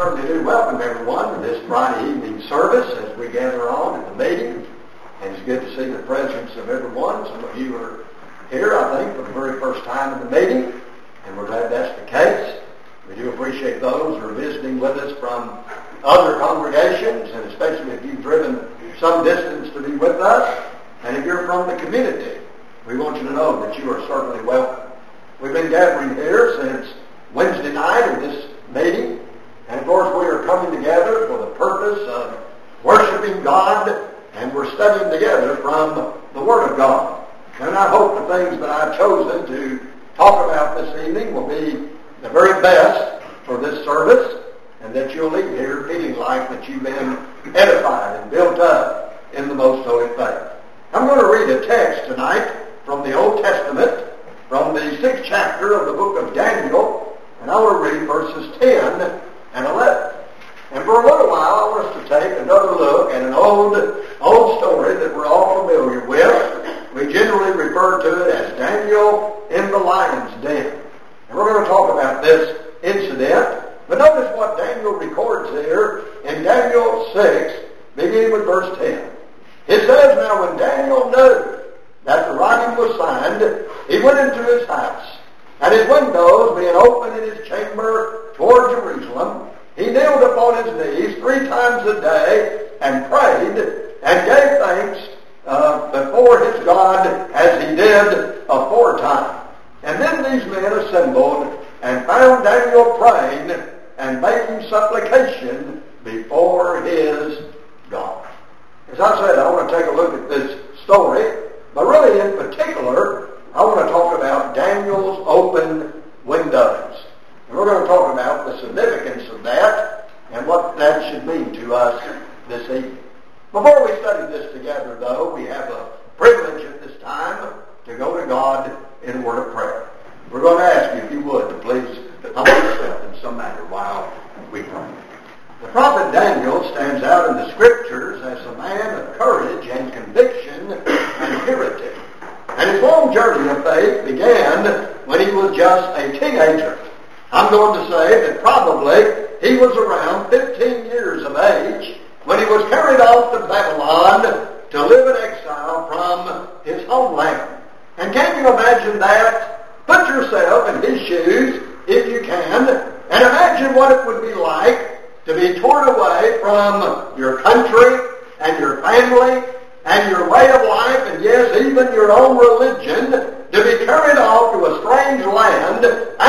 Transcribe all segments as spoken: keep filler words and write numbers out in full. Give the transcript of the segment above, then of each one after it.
certainly do welcome everyone to this Friday evening service as we gather on at the meeting. And it's good to see the presence of everyone. Some of you are here, I think, for the very first time in the meeting, and we're glad that's the case. We do appreciate those who are visiting with us from other congregations, and especially if you've driven some distance to be with us. And if you're from the community, we want you to know that you are certainly welcome. We've been gathering here since Wednesday night of this meeting, and of course we are coming together for the purpose of worshiping God, and we're studying together from the Word of God. And I hope the things that I've chosen to talk about this evening will be the very best for this service, and that you'll leave here feeling like that you've been edified and built up in the most holy faith. I'm going to read a text tonight from the Old Testament, from the sixth chapter of the book of Daniel, and I want to read verses ten and eleven. And for a little while, I want us to take another look at an old, old story that we're all familiar with. We generally refer to it as Daniel in the lion's den. And we're going to talk about this incident. But notice what Daniel records here in Daniel six, beginning with verse ten. It says, "Now when Daniel knew that the writing was signed, he went into his house, and his windows being open in his chamber toward Jerusalem, he kneeled upon his knees three times a day and prayed and gave thanks uh, before his God as he did aforetime. And then these men assembled and found Daniel praying and making supplication before his God." As I said, I want to take a look at this story, but really in particular, I want to talk about Daniel's open windows. And we're going to talk about the significance of that and what that should mean to us this evening. Before we study this together, though, we have a privilege at this time to go to God in a word of prayer. We're going to ask you, if you would, to please humble yourself in some manner while we pray. The prophet Daniel stands out in the Scriptures as a man of courage and conviction and purity. And his long journey of faith began when he was just a teenager. I'm going to say that probably he was around fifteen years of age when he was carried off to Babylon to live in exile from his homeland. And can you imagine that? Put yourself in his shoes, if you can, and imagine what it would be like to be torn away from your country and your family and your way of life, and yes, even your own religion, to be carried off to a strange land,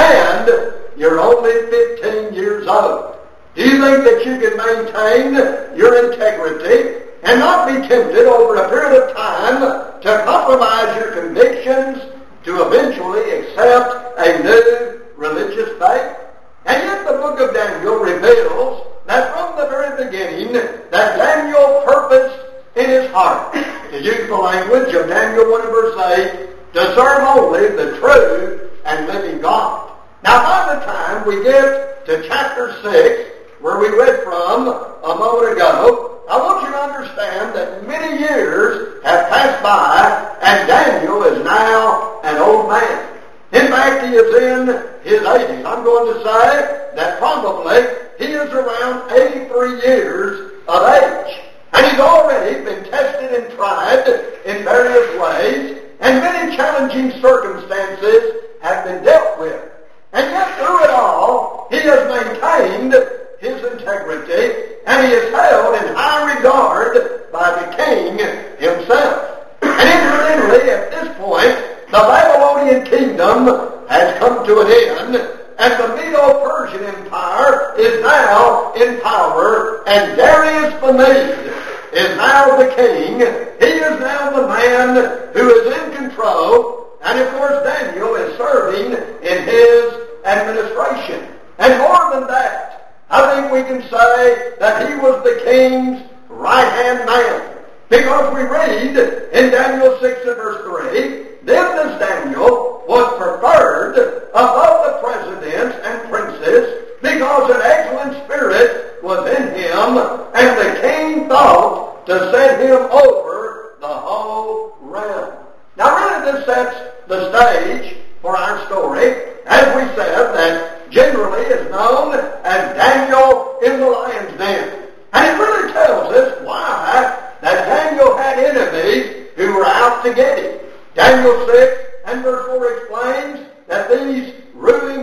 and you're only fifteen years old. Do you think that you can maintain your integrity and not be tempted over a period of time to compromise your convictions to eventually accept a new religious faith? And yet the book of Daniel reveals that from the very beginning that Daniel purposed in his heart, to use the language of Daniel one and verse eight, to serve only the true and living God. Now by the time we get to chapter six, where we read from a moment ago, I want you to understand that many years have passed by and Daniel is now an old man. In fact, he is in his eighties. I'm going to say that probably he is around eighty-three years of age. And he's already been tested and tried in various ways, and many challenging circumstances have been dealt with. And yet through it all, he has maintained his integrity, and he is held in high regard by the king himself. And incidentally, at this point, the Babylonian kingdom has come to an end, and the Medo-Persian Empire is now in power, and Darius the Mede is now the king. He is now the man who is in control, and of course Daniel is serving in his administration. And more than that, I think we can say that he was the king's right-hand man, because we read in Daniel six and verse three, "Then this Daniel was preferred above the presidents and princes, because an excellent spirit was in him, and the king thought to set him over the whole realm." Now really this sets the stage for our story, as we said, that generally is known as Daniel in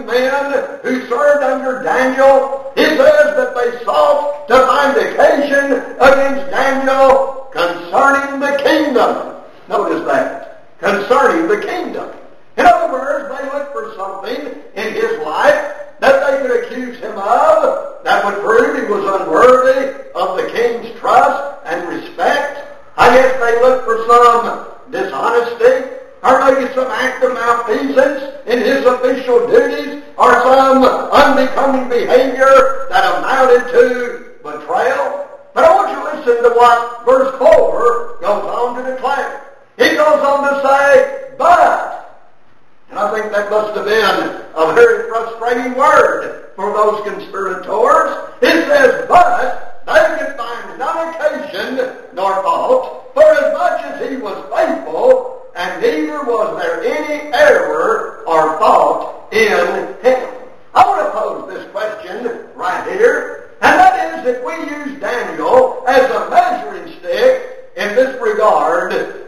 men who served under Daniel, he says that they sought to find occasion against Daniel concerning the kingdom. Notice that. Concerning the kingdom. In other words, they looked for something in his life that they could accuse him of that would prove he was unworthy of the king's trust and respect. I guess they looked for some dishonesty, or maybe some act of malfeasance in his official duties, or some unbecoming behavior that amounted to betrayal. But I want you to listen to what verse four goes on to declare. He goes on to say, but. And I think that must have been a very frustrating word for those conspirators. It says, but they could find none occasion nor fault, for as much as he was faithful, and neither was there any error or fault in him. I want to pose this question right here, and that is, if we use Daniel as a measuring stick in this regard,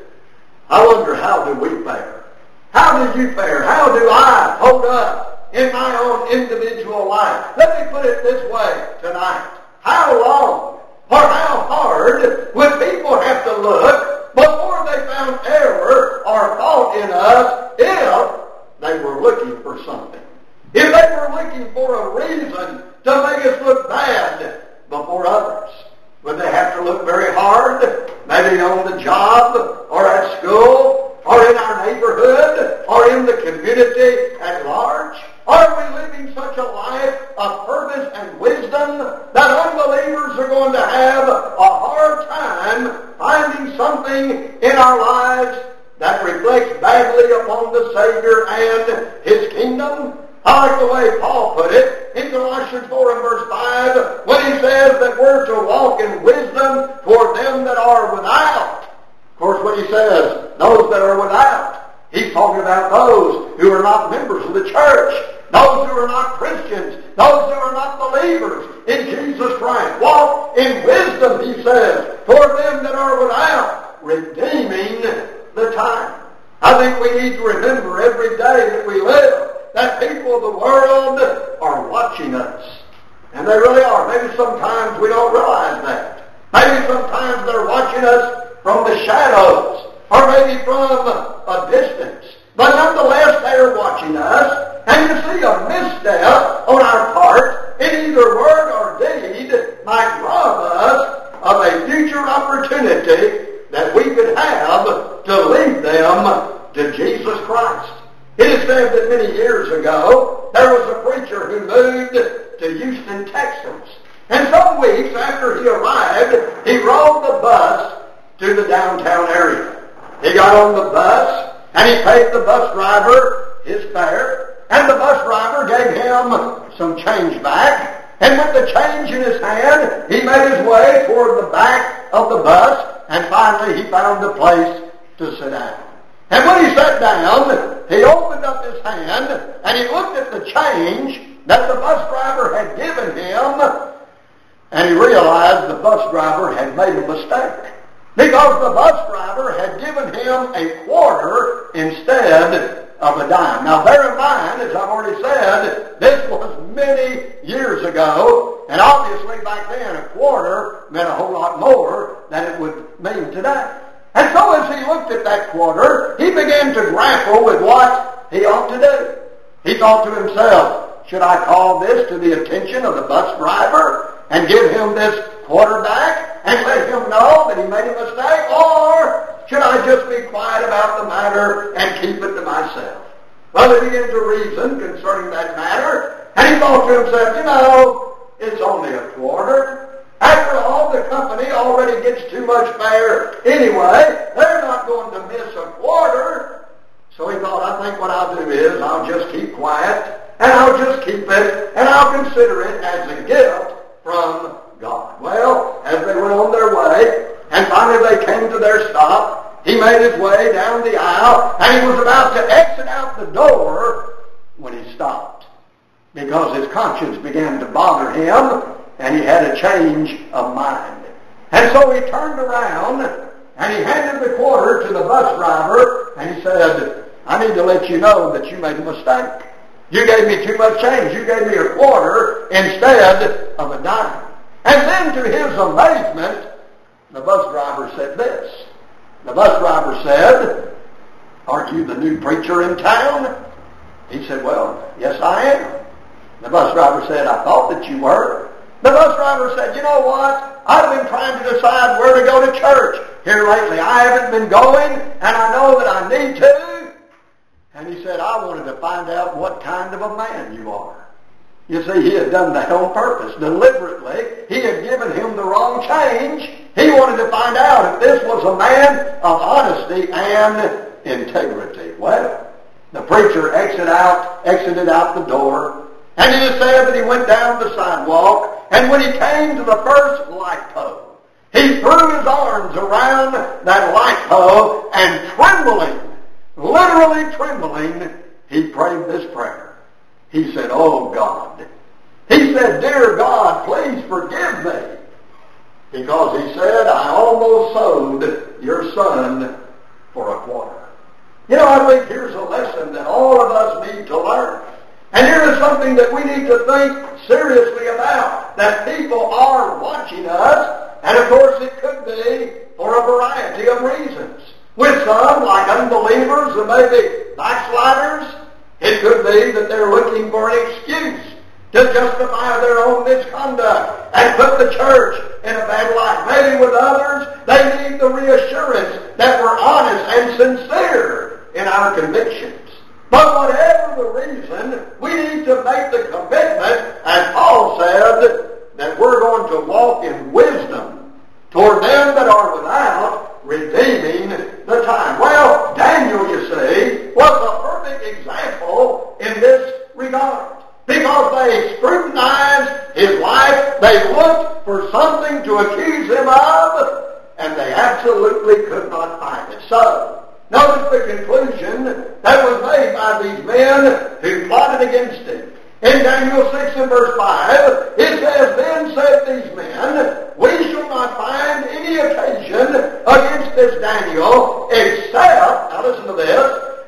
I wonder, how do we fare? How do you fare? How do I hold up in my own individual life? Let me put it this way tonight. How long or how hard would people have to look before they found error or fault in us if they were looking for something? If they were looking for a reason to make us look bad before others? Would they have to look very hard, maybe on the job or at school, or in our neighborhood, or in the community at large? Are we living such a life of purpose and wisdom that unbelievers are going to have a hard time finding something in our lives that reflects badly upon the Savior and His kingdom? I like the way Paul put it in Colossians four and verse five, when he says that we're to walk in wisdom toward them that are without. Of course, when he says those that are without, he's talking about those who are not members of the church, those who are not Christians, those who are not believers in Jesus Christ. Walk in wisdom, he says, toward them that are without, redeeming the time. I think we need to remember every day that we live that people of the world are watching us. And they really are. Maybe sometimes we don't realize that. Maybe sometimes they're watching us from the shadows, or maybe from a distance. But nonetheless, they are watching us. And you see, a misstep on our part in either word or deed might rob us of a future opportunity that we could have to lead them to Jesus Christ. It is said that many years ago, there was a preacher who moved to Houston, Texas. And some weeks after he arrived, he rode the bus to the downtown area. He got on the bus, and he paid the bus driver his fare, and the bus driver gave him some change back. And with the change in his hand, he made his way toward the back of the bus, and finally he found a place to sit down. And when he sat down, he opened up his hand, and he looked at the change that the bus driver had given him, and he realized the bus driver had made a mistake, because the bus driver had given him a quarter instead of a dime. Now bear in mind, as I've already said, this was many years ago, and obviously back then a quarter meant a whole lot more than it would mean today. And so as he looked at that quarter, he began to grapple with what he ought to do. He thought to himself, should I call this to the attention of the bus driver and give him this quarter back and let him know that he made a mistake? Or should I just be quiet about the matter and keep it to myself? Well, he began to reason concerning that matter, and he thought to himself, you know, it's only a quarter. After all, the company already gets too much fare anyway. They're not going to miss a quarter. So he thought, I think what I'll do is I'll just keep quiet, and I'll just keep it, and I'll consider it as a gift from God. Well, as they went on their way, and finally they came to their stop, he made his way down the aisle, and he was about to exit out the door when he stopped, because his conscience began to bother him, and he had a change of mind. And so he turned around, and he handed the quarter to the bus driver, and he said, I need to let you know that you made a mistake. You gave me too much change. You gave me a quarter instead of a dime. And then to his amazement, the bus driver said this. The bus driver said, aren't you the new preacher in town? He said, well, yes, I am. The bus driver said, I thought that you were. The bus driver said, you know what? I've been trying to decide where to go to church here lately. I haven't been going, and I know that I need to. And he said, I wanted to find out what kind of a man you are. You see, he had done that on purpose, deliberately. He had given him the wrong change. He wanted to find out if this was a man of honesty and integrity. Well, the preacher exited out, exited out the door, and it is said that he went down the sidewalk, and when he came to the first light pole, he threw his arms around that light pole, and trembling, literally trembling, he prayed this prayer. He said, oh God. He said, dear God, please forgive me. Because he said, I almost sold your son for a quarter. You know, I think here's a lesson that all of us need to learn. And here is something that we need to think seriously about, that people are watching us, and of course it could be for a variety of reasons. With some, like unbelievers or maybe backsliders, it could be that they're looking for an excuse to justify their own misconduct and put the church in a bad light. Maybe with others, they need the reassurance that we're honest and sincere in our convictions. But whatever the reason, we need to make the commitment, as Paul said, that we're going to walk in wisdom toward them that are without, redeeming the time. Well, Daniel, you see, was a perfect example in this regard. Because they scrutinized his life, they looked for something to accuse him of, and they absolutely could not find it. So, notice the conclusion that was made by these men who plotted against him. In Daniel six and verse five, it says, then said these men, we shall not find any occasion against this Daniel, except, now listen to this,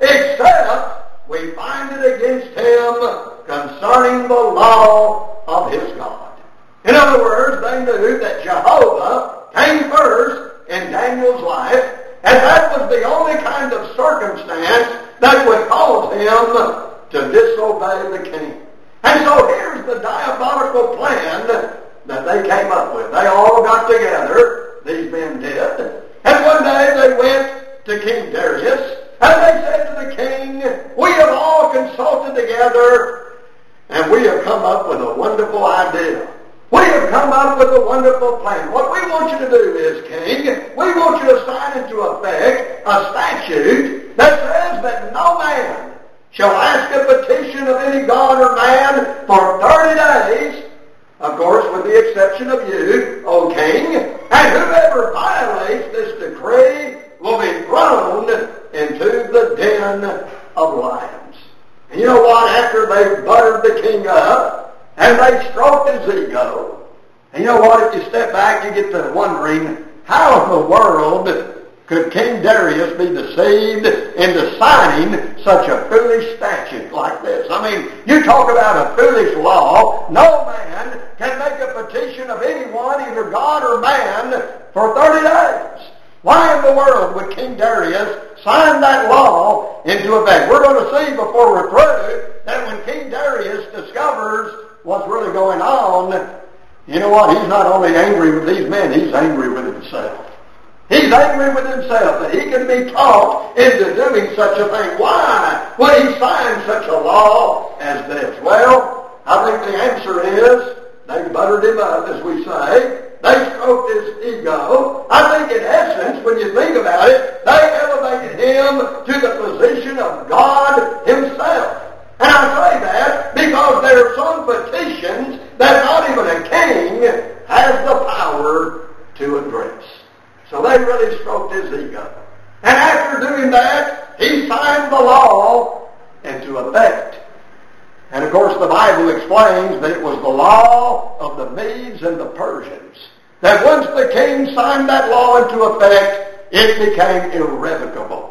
except we find it against him concerning the law of his God. In other words, they knew that Jehovah came first in Daniel's life, and that was the only kind of circumstance that would cause him to disobey the king. And so here's the diabolical plan that they came up with. They all got together, these men did, and one day they went to King Darius, and they said to the king, we have all consulted together, and we have come up with a wonderful idea. We have come up with a wonderful plan. What we want you to do is, king, we want you to sign into effect a statute that says that no man shall ask a petition of any god or man for thirty days, of course, with the exception of you, O king, and whoever violates this decree will be thrown into the den of lions. And you know what? After they buttered the king up, and they stroked his ego, and you know what? If you step back, you get to wondering, how in the world could King Darius be deceived into signing such a foolish statute like this? I mean, you talk about a foolish law. No man can make a petition of anyone, either God or man, for thirty days. Why in the world would King Darius sign that law into effect? We're going to see before we're through that when King Darius discovers what's really going on, you know what? He's not only angry with these men, he's angry with himself. He's angry with himself that he can be talked into doing such a thing. Why would he sign such a law as this? Well, I think the answer is they buttered him up, as we say. They stroked his ego. I think in essence, when you think about it, they elevated him to the position of God himself. And I say that because there are some petitions that not even a king has the power to address. So they really stroked his ego. And after doing that, he signed the law into effect. And of course the Bible explains that it was the law of the Medes and the Persians. That once the king signed that law into effect, it became irrevocable.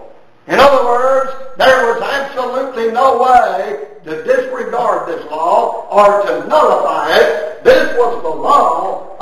In other words, there was absolutely no way to disregard this law or to nullify it. This was the law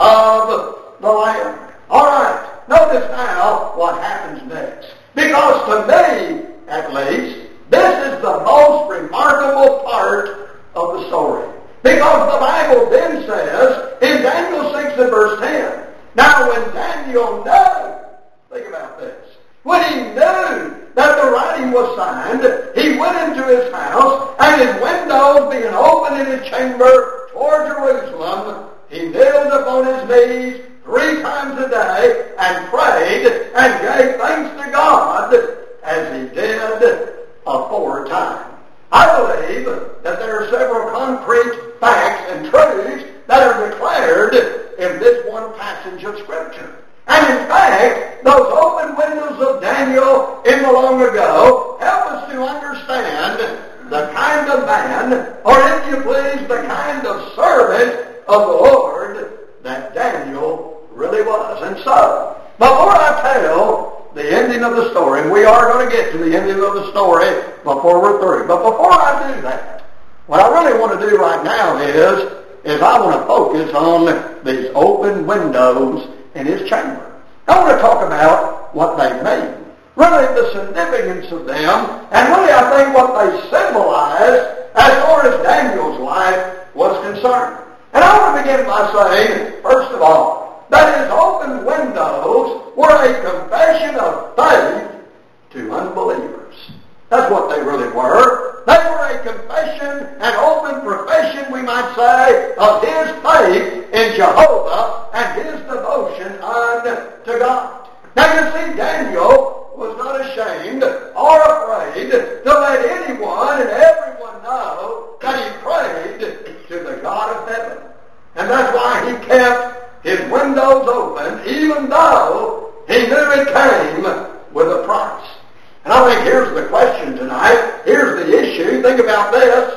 of the land. All right, notice now what happens next. Because to me, at least, this is the most remarkable part of the story. Because the Bible then says in Daniel six and verse ten, now when Daniel knew, think about this, when he knew that the writing was signed, he went into his house, and his windows being open in his chamber toward Jerusalem, he knelt upon his knees three times a day and prayed and gave thanks to God as he did aforetime. I believe that there are several concrete facts and truths that are declared in this one passage of Scripture. And in fact, those open windows of Daniel in the long ago help us to understand the kind of man, or if you please, the kind of servant of the Lord that Daniel really was. And so, before I tell the ending of the story, and we are going to get to the ending of the story before we're through, but before I do that, what I really want to do right now is, is I want to focus on these open windows in his chamber. I want to talk about what they mean, really the significance of them, and really I think what they symbolize as far as Daniel's life was concerned. And I want to begin by saying, first of all, that his open windows were a confession of faith to unbelievers. That's what they really were. They were a confession, an open profession, we might say, of his faith in Jehovah and his devotion unto God. Now you see, Daniel was not ashamed or afraid to let anyone and everyone know that he prayed to the God of heaven. And that's why he kept his windows open, even though he knew it came with a price. And I think here's the question tonight. Here's the issue. Think about this.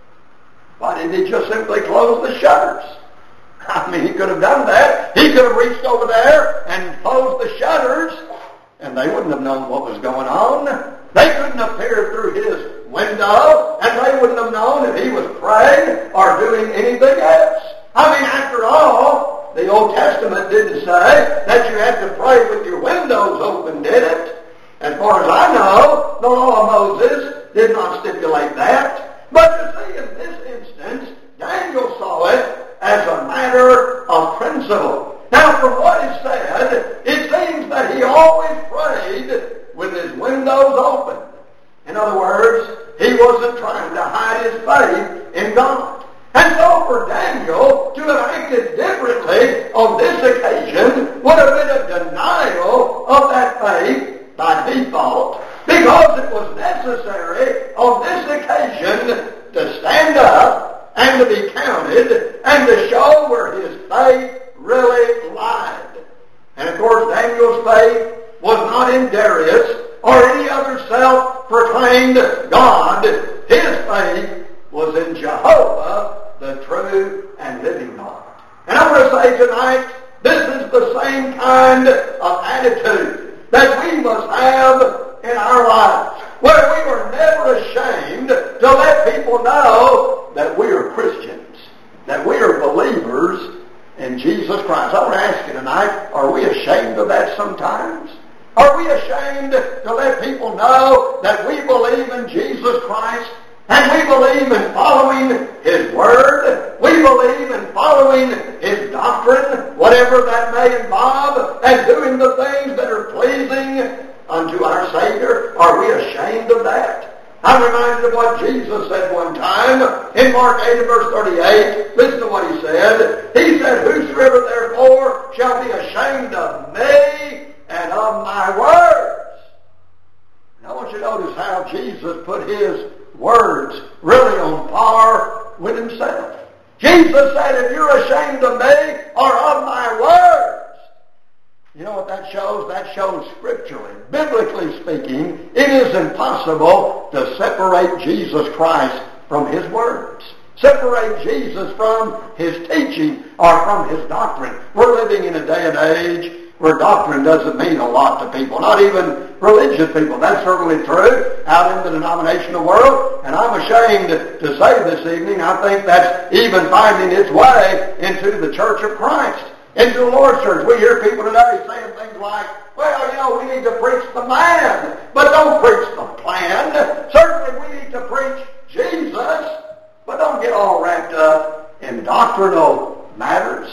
Why didn't he just simply close the shutters? I mean, he could have done that. He could have reached over there and closed the shutters, and they wouldn't have known what was going on. They couldn't have peered through his window, and they wouldn't have known if he was praying or doing anything else. I mean, after all, the Old Testament didn't say that you had to pray with your windows open, did it? As far as I know, the law of Moses did not stipulate that. But you see, in this instance, Daniel saw it as a matter of principle. Now, from what is said, it seems that he always prayed with his windows open. In other words, he wasn't trying to hide his faith in God. And so for Daniel to have acted differently on this occasion would have been a denial of that faith by default, because it was necessary on this occasion to stand up and to be counted and to show where his faith really lied. And of course, Daniel's faith was not in Darius or any other self-proclaimed God. His faith was in Jehovah, the true and living God. And I want to say tonight, this is the same kind of attitude that we must have in our lives, where we are never ashamed to let people know that we are Christians, that we are believers in Jesus Christ. I want to ask you tonight, are we ashamed of that sometimes? Are we ashamed to let people know that we believe in Jesus Christ? And we believe in following His Word. We believe in following His doctrine, whatever that may involve, and doing the things that are pleasing unto our Savior. Are we ashamed of that? I'm reminded of what Jesus said one time in Mark eight and verse thirty-eight. Listen to what He said. He said, "Whosoever therefore shall be ashamed of me and of my words." And I want you to notice how Jesus put His words really on par with Himself. Jesus said, if you're ashamed of me or of my words, you know what that shows? That shows scripturally, biblically speaking, it is impossible to separate Jesus Christ from His words. Separate Jesus from His teaching or from His doctrine. We're living in a day and age where doctrine doesn't mean a lot to people, not even religious people. That's certainly true out in the denominational world, and I'm ashamed to say this evening, I think that's even finding its way into the Church of Christ, into the Lord's Church. We hear people today saying things like, well, you know, we need to preach the man, but don't preach the plan. Certainly we need to preach Jesus, but don't get all wrapped up in doctrinal matters.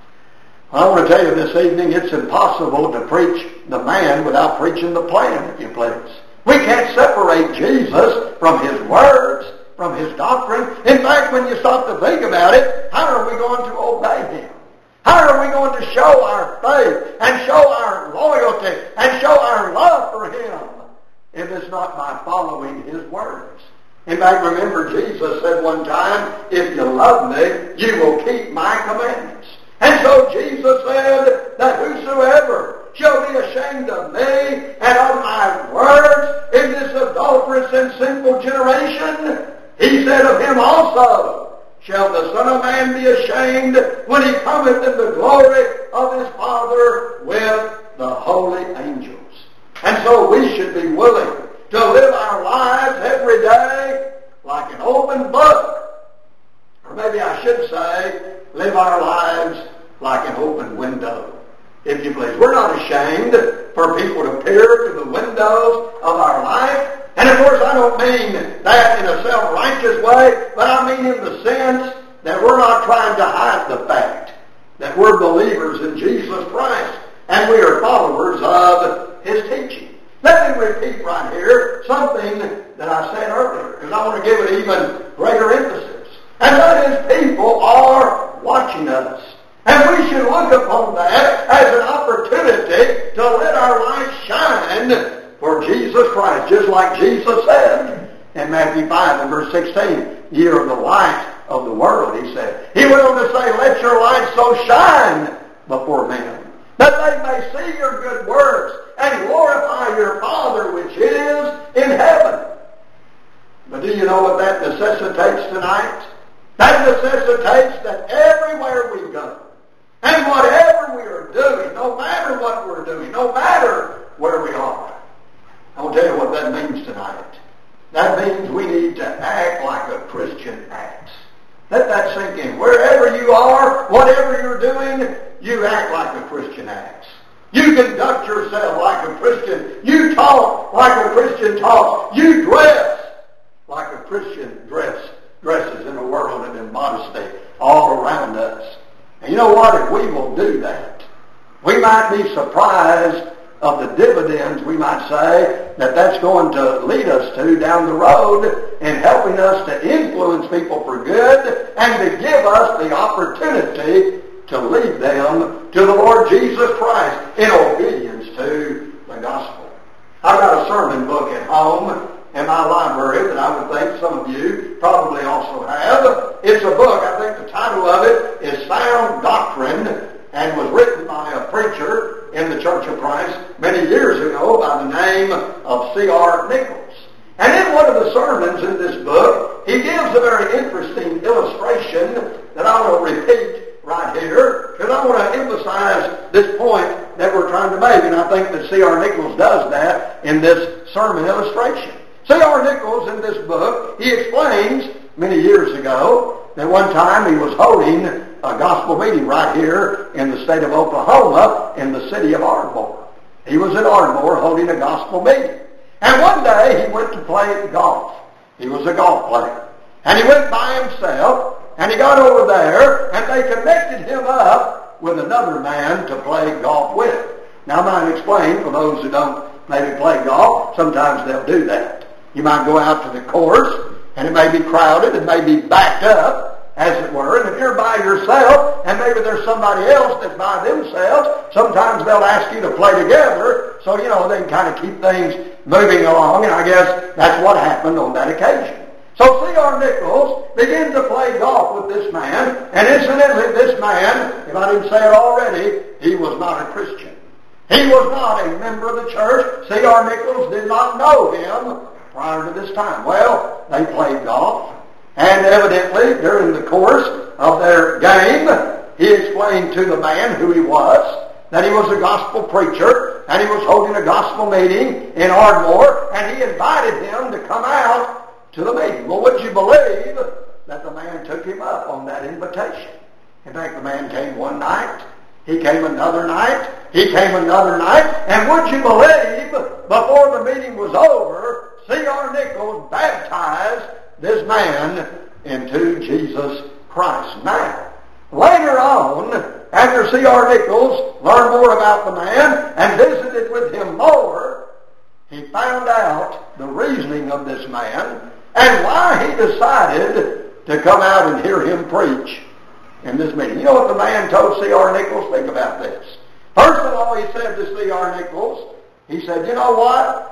I want to tell you this evening, it's impossible to preach the man without preaching the plan, if you please. We can't separate Jesus from his words, from his doctrine. In fact, when you stop to think about it, how are we going to obey him? How are we going to show our faith and show our loyalty and show our love for him if it's not by following his words? In fact, remember Jesus said one time, if you love me, you will keep my commandments. And so Jesus said that whosoever shall be ashamed of me and of my words in this adulterous and sinful generation, he said of him also shall the Son of Man be ashamed when he cometh in the glory of his Father with the holy angels. And so we should be willing to live our lives every day like an open book. Or maybe I should say, live our lives like an open window, if you please. We're not ashamed for people to peer through the windows of our life. And of course I don't mean that in a self-righteous way, but I mean in the sense that we're not trying to hide the fact that we're believers in Jesus Christ and we are followers of his teaching. Let me repeat right here something that I said earlier, because I want to give it even greater emphasis. And that is, people are watching us. And we should look upon that as an opportunity to let our light shine for Jesus Christ, just like Jesus said in Matthew five and verse sixteen, ye are the light of the world, he said. He went on to say, let your light so shine before men, that they may see your good works and glorify your Father which is in heaven. But do you know what that necessitates tonight? That necessitates that everywhere we go, and whatever we are doing, no matter what we're doing, no matter where we are, I will tell you what that means tonight. That means we need to act like a Christian acts. Let that sink in. Wherever you are, whatever you're doing, you act like a Christian acts. You conduct yourself like a Christian. You talk like a Christian talks. You dress like a Christian dress dresses in a world of immodesty all around us. And you know what? If we will do that, we might be surprised of the dividends, we might say, that that's going to lead us to down the road in helping us to influence people for good and to give us the opportunity to lead them to the Lord Jesus Christ in obedience to the gospel. I've got a sermon book at home in my library that I would think some of you probably also have. It's a book, I think the title of it is Sound Doctrine, and was written by a preacher in the Church of Christ many years ago by the name of C R Nichols. And in one of the sermons in this book, he gives a very interesting illustration that I will repeat right here, because I want to emphasize this point that we're trying to make, and I think that C R Nichols does that in this sermon illustration. C R Nichols, in this book, he explains many years ago that one time he was holding a gospel meeting right here in the state of Oklahoma in the city of Ardmore. He was in Ardmore holding a gospel meeting. And one day he went to play golf. He was a golf player. And he went by himself, and he got over there, and they connected him up with another man to play golf with. Now I might explain, for those who don't maybe play golf, sometimes they'll do that. You might go out to the course, and it may be crowded, it may be backed up, as it were, and if you're by yourself, and maybe there's somebody else that's by themselves, sometimes they'll ask you to play together, so, you know, they can kind of keep things moving along, and I guess that's what happened on that occasion. So C R Nichols began to play golf with this man, and incidentally, this man, if I didn't say it already, he was not a Christian. He was not a member of the church. C R Nichols did not know him prior to this time. Well, they played golf, and evidently, during the course of their game, he explained to the man who he was, that he was a gospel preacher, and he was holding a gospel meeting in Ardmore, and he invited him to come out to the meeting. Well, would you believe that the man took him up on that invitation? In fact, the man came one night, he came another night, he came another night, and would you believe, before the meeting was over, C R Nichols baptized this man into Jesus Christ. Now, later on, after C R Nichols learned more about the man and visited with him more, he found out the reasoning of this man and why he decided to come out and hear him preach in this meeting. You know what the man told C R Nichols? Think about this. First of all, he said to C R Nichols, he said, you know what?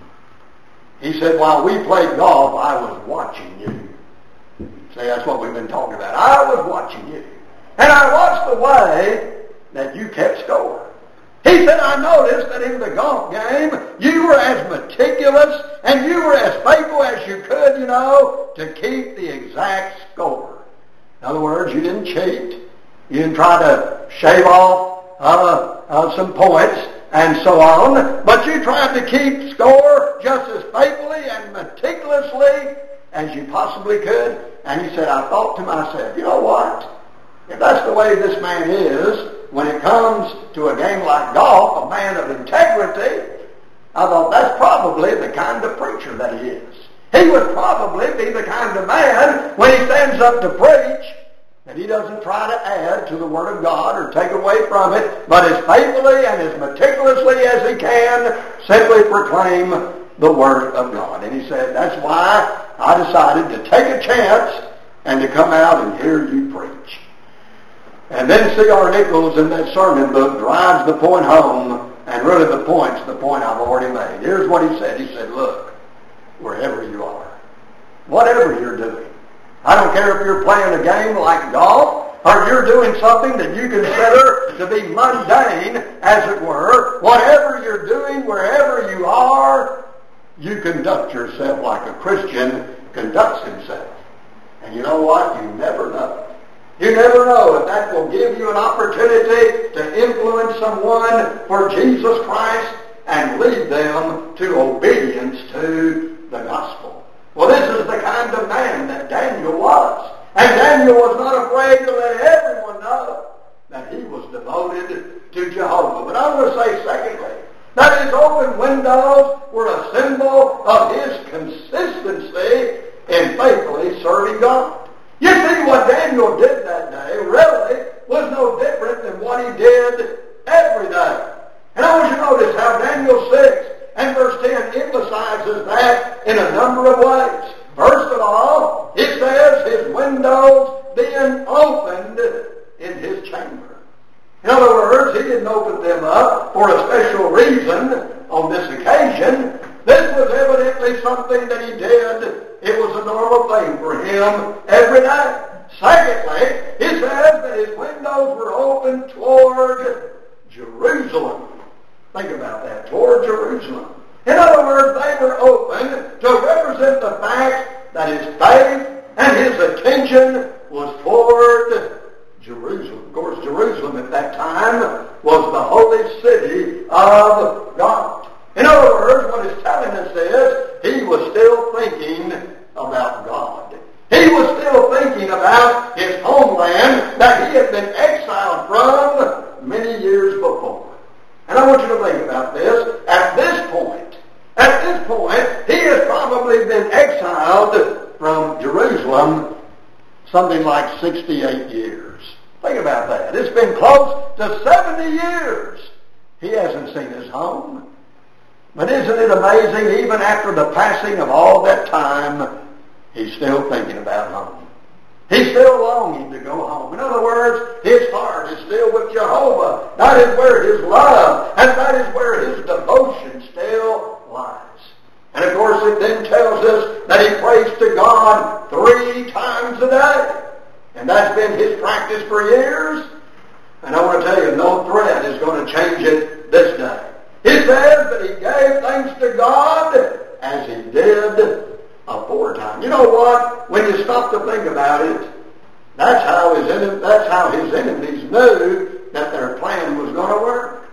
He said, while we played golf, I was watching you. See, that's what we've been talking about. I was watching you. And I watched the way that you kept score. He said, I noticed that in the golf game, you were as meticulous and you were as faithful as you could, you know, to keep the exact score. In other words, you didn't cheat. You didn't try to shave off uh, uh, some points and so on, but you tried to keep score just as faithfully and meticulously as you possibly could. And he said, I thought to myself, you know what? If that's the way this man is, when it comes to a game like golf, a man of integrity, I thought that's probably the kind of preacher that he is. He would probably be the kind of man, when he stands up to preach, that he doesn't try to add to the Word of God or take away from it, but as faithfully and as meticulously as he can, simply proclaim the Word of God. And he said, that's why I decided to take a chance and to come out and hear you preach. And then C R Nichols in that sermon book drives the point home, and really the point's the point I've already made. Here's what he said. He said, look, wherever you are, whatever you're doing, I don't care if you're playing a game like golf, or you're doing something that you consider to be mundane, as it were, whatever you're doing, wherever you are, you conduct yourself like a Christian conducts himself. And you know what? You never know. You never know if that will give you an opportunity to influence someone for Jesus Christ and lead them to obedience to the gospel. Well, this is the kind of man that Daniel was. And Daniel was not afraid to let everyone know that he was devoted to Jehovah. But I want to say, secondly, that his open windows were a symbol of his consistency in faithfully serving God. You see, what Daniel did that day really was no different than what he did every day. And I want you to notice how Daniel six and verse ten emphasizes that in a number of ways. First of all, it says his windows being opened in his chamber. In other words, he didn't open them up for a special reason on this occasion. This was evidently something that he did. It was a normal thing for him every day. Secondly, he says that his windows were open toward Jerusalem. Think about that, toward Jerusalem. In other words, they were open to represent the fact that his faith and his attention was toward Jerusalem. Of course, Jerusalem at that time was the holy city of God. In other words, what it's telling us is he was still thinking about God. He was still thinking about his homeland that he had been exiled from many years before. And I want you to think about this. At this point, at this point, he has probably been exiled from Jerusalem something like sixty-eight years. Think about that. It's been close to seventy years. He hasn't seen his home. But isn't it amazing, even after the passing of all that time, he's still thinking about home. He's still longing to go home. In other words, his heart is still with Jehovah. That is where his love and that is where his devotion still lies. And of course it then tells us that he prays to God three times a day. And that's been his practice for years. And I want to tell you, no threat is going to change it this day. He says that he gave thanks to God as he did aforetime. You know what? When you stop to think about it, that's how his, that's how his enemies knew that their plan was going to work.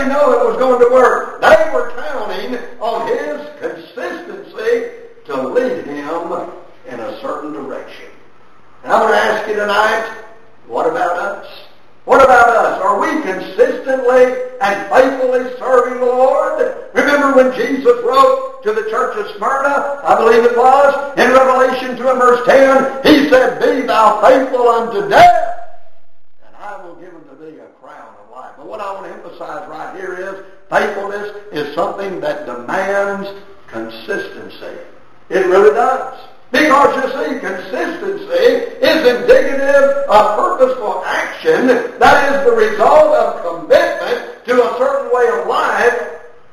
they know it was going to work? They were counting on his consistency to lead him in a certain direction. And I want to ask you tonight, what about us? What about us? Are we consistently and faithfully serving the Lord? Remember when Jesus wrote to the church of Smyrna, I believe it was, in Revelation two and verse ten, he said, "Be thou faithful unto death, and I will give unto thee a crown of life." But what I want to emphasize right here is, faithfulness is something that demands consistency. It really does. Because you see, consistency is indicative of purposeful action that is the result of commitment to a certain way of life.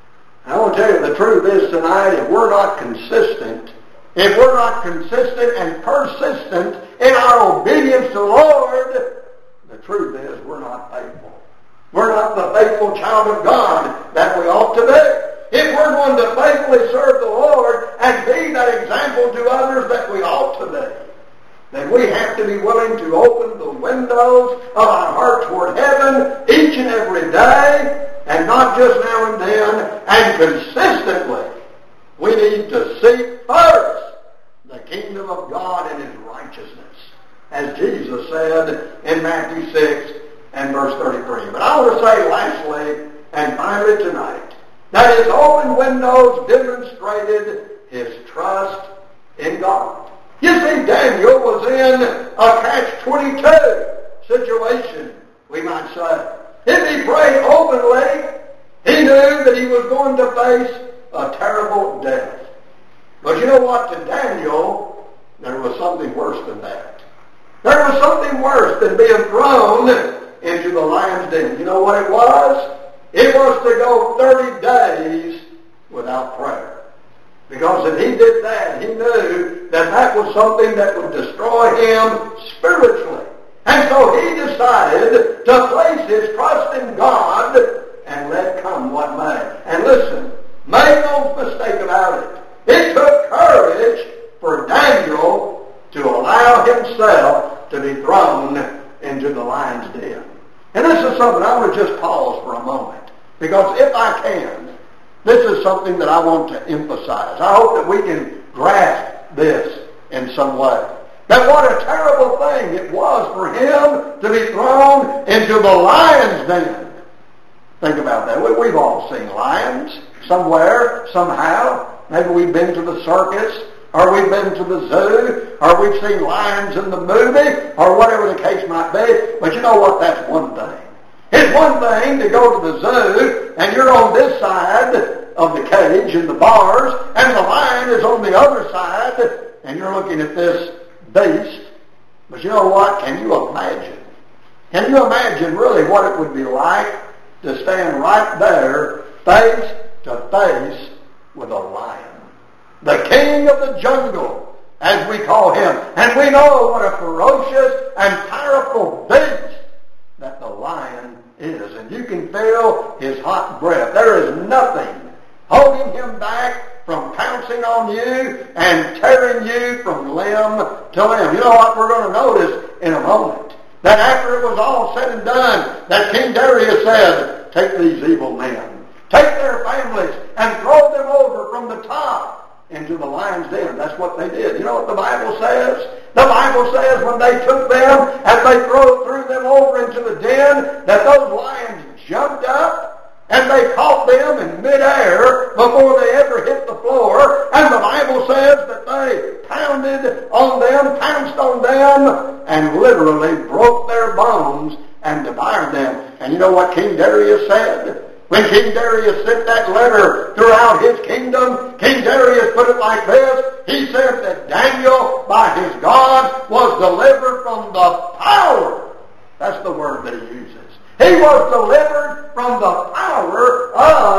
I want to tell you, the truth is tonight, if we're not consistent, if we're not consistent and persistent in our obedience to the Lord, the truth is we're not faithful. We're not the faithful child of God that we ought to be. If we're going to faithfully serve the Lord and be that example to others that we ought to be, then we have to be willing to open the windows of our heart toward heaven each and every day, and not just now and then, and consistently. We need to seek first the kingdom of God and his righteousness, as Jesus said in Matthew six and verse thirty-three. But I want to say lastly, and finally tonight, that his open windows demonstrated his trust in God. You see, Daniel was in a catch twenty-two situation, we might say. If he prayed openly, he knew that he was going to face a terrible death. But you know what? To Daniel, there was something worse than that. There was something worse than being thrown into the lion's den. You know what it was? It was to go thirty days without prayer. Because if he did that, he knew that that was something that would destroy him spiritually. And so he decided to place his trust in God and let come what may. And listen, make no mistake about it. It took courage for Daniel to allow himself to be thrown into the lion's den. And this is something I want to just pause for a moment. Because if I can, this is something that I want to emphasize. I hope that we can grasp this in some way. That what a terrible thing it was for him to be thrown into the lion's den. Think about that. We, we've all seen lions somewhere, somehow. Maybe we've been to the circus, or we've been to the zoo, or we've seen lions in the movie, or whatever the case might be. But you know what? That's one thing. It's one thing to go to the zoo, and you're on this side of the cage and the bars, and the lion is on the other side, and you're looking at this beast. But you know what? Can you imagine? Can you imagine really what it would be like to stand right there, face to face with a lion? The king of the jungle, as we call him. And we know what a ferocious and powerful beast that the lion is. And you can feel his hot breath. There is nothing holding him back from pouncing on you and tearing you from limb to limb. You know what we're going to notice in a moment? That after it was all said and done, that King Darius said, "Take these evil men, take their families, and throw them over from the top into the lion's den." That's what they did. You know what the Bible says? The Bible says when they took them and they threw, threw them over into the den, that those lions jumped up and they caught them in midair before they ever hit the floor. And the Bible says that they pounded on them, pounced on them, and literally broke their bones and devoured them. And you know what King Darius said? When King Darius sent that letter throughout his kingdom, King Darius put it like this. He said that Daniel, by his God, was delivered from the power. That's the word that he uses. He was delivered from the power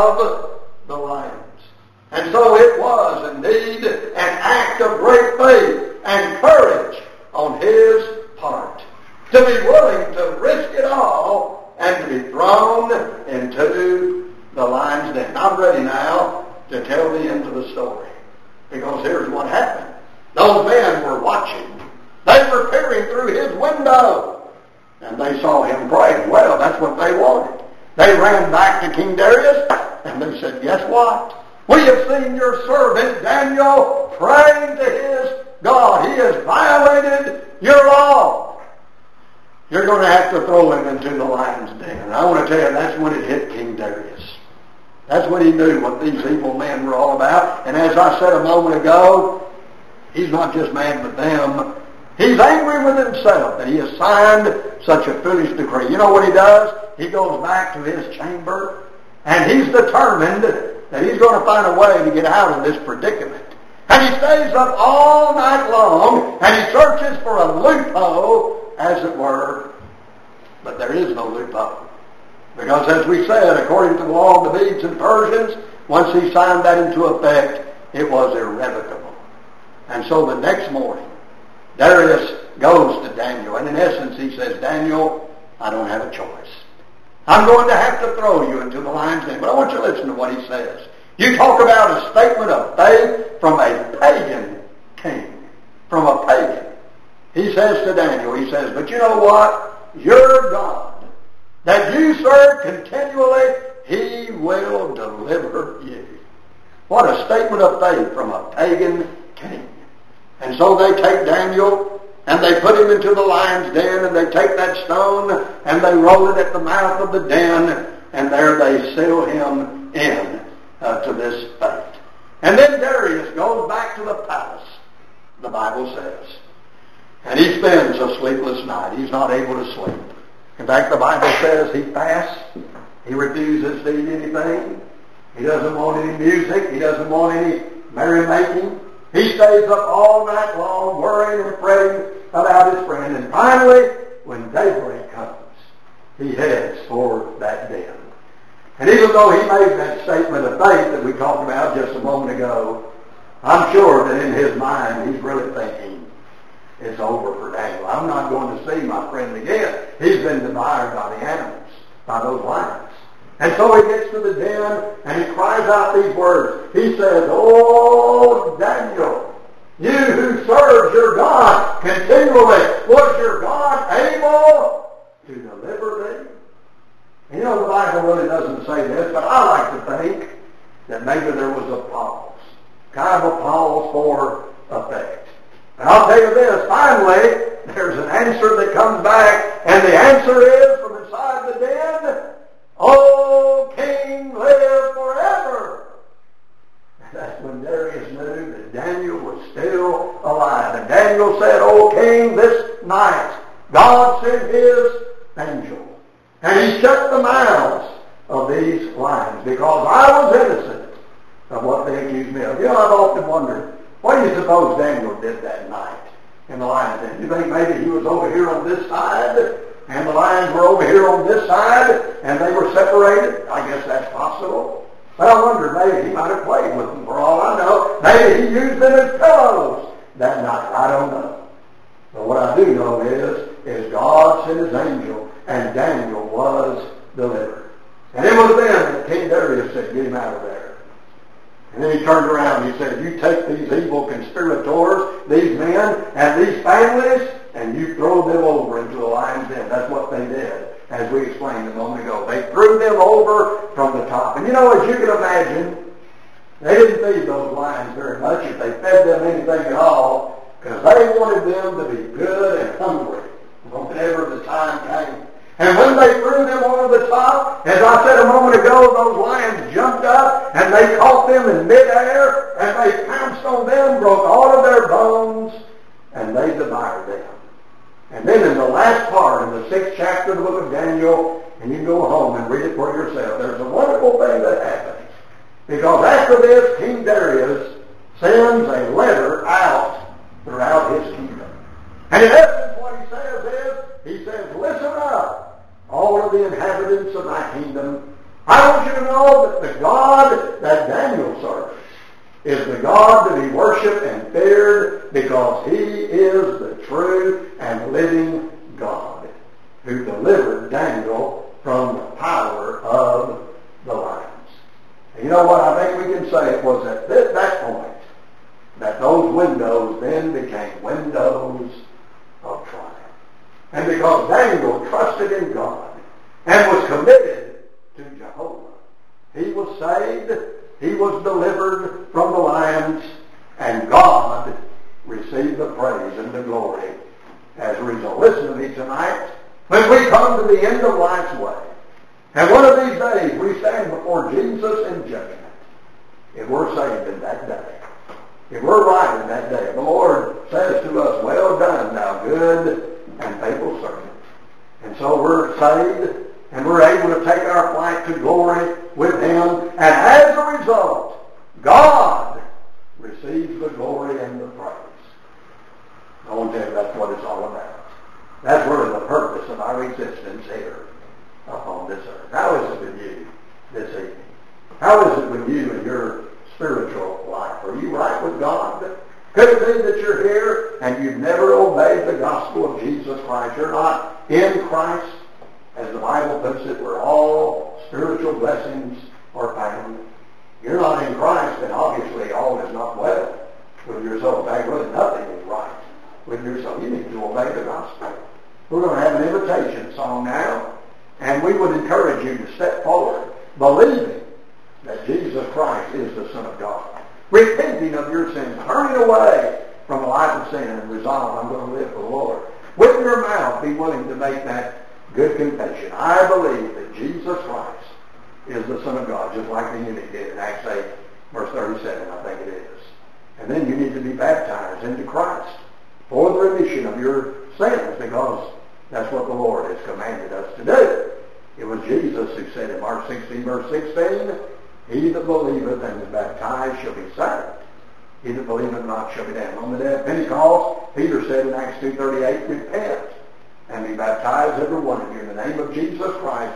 of the lions. And so it was indeed an act of great faith and courage on his part to be willing to risk it all and to be thrown into the lion's den. I'm ready now to tell the end of the story, because here's what happened. Those men were watching. They were peering through his window, and they saw him praying. Well, that's what they wanted. They ran back to King Darius, and they said, guess what? We have seen your servant Daniel praying to his God. He has violated your law. You're going to have to throw him into the lion's den. And I want to tell you, that's when it hit King Darius. That's when he knew what these evil men were all about. And as I said a moment ago, he's not just mad with them. He's angry with himself that he has signed such a foolish decree. You know what he does? He goes back to his chamber, and he's determined that he's going to find a way to get out of this predicament. And he stays up all night long, and he searches for a loophole, as it were. But there is no loophole. Because as we said, according to the law of the Medes and Persians, once he signed that into effect, it was irrevocable. And so the next morning, Darius goes to Daniel, and in essence he says, Daniel, I don't have a choice. I'm going to have to throw you into the lion's den. But I want you to listen to what he says. You talk about a statement of faith from a pagan king. From a pagan. He says to Daniel, he says, but you know what? Your God that you serve continually, he will deliver you. What a statement of faith from a pagan king. And so they take Daniel, and they put him into the lion's den, and they take that stone, and they roll it at the mouth of the den, and there they seal him in uh, to this fate. And then Darius goes back to the palace, the Bible says, and he spends a sleepless night. He's not able to sleep. In fact, the Bible says he fasts. He refuses to eat anything. He doesn't want any music. He doesn't want any merrymaking. He stays up all night long worrying and fretting about his friend. And finally, when daybreak comes, he heads for that den. And even though he made that statement of faith that we talked about just a moment ago, I'm sure that in his mind he's really thinking, it's over for Daniel. I'm not going to see my friend again. He's been devoured by the animals, by those lions. And so he gets to the den, and he cries out these words. He says, oh, Daniel, you who serves your God continually, was your God able to deliver thee? And you know, the Bible really doesn't say this, but I like to think that maybe there was a pause. Kind of a pause for effect. And I'll tell you this, finally, there's an answer that comes back, and the answer is from inside the den, O King, live forever. And that's when Darius knew that Daniel was still alive. And Daniel said, O King, this night God sent his angel, and he shut the mouths of these lions, because I was innocent of what they accused me of. You know, I've often wondered, what do you suppose Daniel did that night in the lion's den? You think maybe he was over here on this side, and the lions were over here on this side, and they were separated? I guess that's possible. But I wonder, maybe he might have played with them for all I know. Maybe he used them as pillows that night. I don't know. But what I do know is, is God sent his angel, and Daniel was delivered. And it was then that King Darius said, get him out of there. And then he turned around and he said, you take these evil conspirators, these men, and these families, and you throw them over into the lion's den. That's what they did, as we explained a moment ago. They threw them over from the top. And you know, as you can imagine, they didn't feed those lions very much if they fed them anything at all, because they wanted them to be good and hungry whenever the time came. And when they threw them over the top, as I said a moment ago, those lions jumped up and they caught them in midair and they pounced on them, broke all of their bones, and they devoured them. And then in the last part, in the sixth chapter of the book of Daniel, and you can go home and read it for yourself, there's a wonderful thing that happens. Because after this, King Darius sends a letter out throughout his kingdom. And in essence, what he says is, he says, listen up, all of the inhabitants of my kingdom. I want you to know that the God that Daniel serves is the God to be worshipped and feared, because he is the true and living God who delivered Daniel from the power of the lions. And you know what? I think we can say it was at this, that point that those windows then became windows of triumph. And because Daniel trusted in God and was committed was saved, he was delivered from the lions, and God received the praise and the glory as a result. Listen to me tonight. When we come to the end of life's way, and one of these days we stand before Jesus in judgment, if we're saved in that day, if we're right in that day, the Lord says to us, well done, thou good and faithful servant. And so we're saved, and we're able to take our flight to glory with him, and as a result, God receives the glory and the praise. I want to tell you that's what it's all about. That's really the purpose of our existence here upon this earth. How is it with you this evening? How is it with you in your spiritual life? Are you right with God? Could it be that you're here and you've never obeyed the gospel of Jesus Christ? You're not in Christ, as the Bible puts it, where all spiritual blessings are found. You're not in Christ, and obviously all is not well with your soul. In fact, really nothing is right with your soul. You need to obey the gospel. We're going to have an invitation song now, and we would encourage you to step forward, believing that Jesus Christ is the Son of God, repenting of your sins, turning away from a life of sin, and resolve, I'm going to live for the Lord. With your mouth, be willing to make that good confession. I believe that Jesus Christ is the Son of God, just like the eunuch did in Acts eight, verse thirty-seven, I think it is. And then you need to be baptized into Christ for the remission of your sins, because that's what the Lord has commanded us to do. It was Jesus who said in Mark sixteen, verse sixteen, he that believeth and is baptized shall be saved. He that believeth not shall be damned. On the day of Pentecost, Peter said in Acts two thirty-eight, repent and be baptized, every one of you, in the name of Jesus Christ,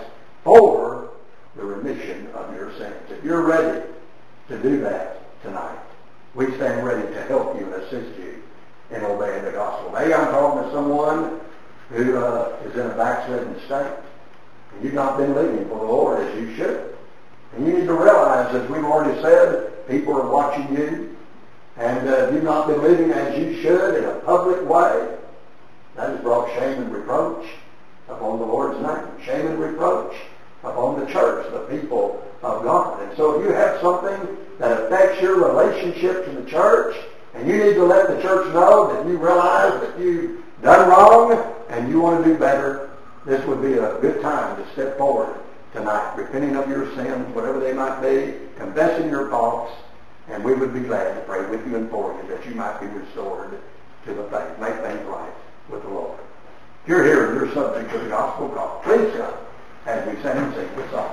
for the remission of your sins. If you're ready to do that tonight, we stand ready to help you and assist you in obeying the gospel. Maybe I'm talking to someone who uh, is in a backslidden state, and you've not been living for the Lord as you should. And you need to realize, as we've already said, people are watching you, and uh, you've not been living as you should in a public way. That has brought shame and reproach upon the Lord's name. Shame and reproach upon the church, the people of God. And so if you have something that affects your relationship to the church, and you need to let the church know that you realize that you've done wrong and you want to do better, this would be a good time to step forward tonight, repenting of your sins, whatever they might be, confessing your faults, and we would be glad to pray with you and for you that you might be restored to the faith. Make things right with the Lord. If you're here and you're subject to the gospel call, please come as we sing and sing this song.